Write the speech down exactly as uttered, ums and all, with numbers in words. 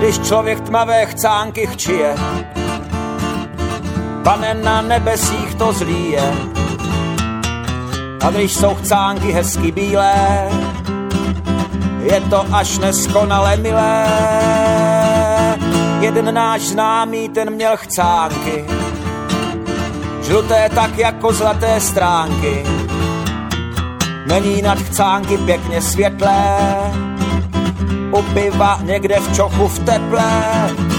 Když člověk tmavé chcánky chčije, pane na nebesích to zlíje. A když jsou chcánky hezky bílé, je to až neskonale milé. Jeden náš známý, ten měl chcánky, žluté tak jako zlaté stránky. Není nad chcánky pěkně světlé, u piva někde v čochu v teple.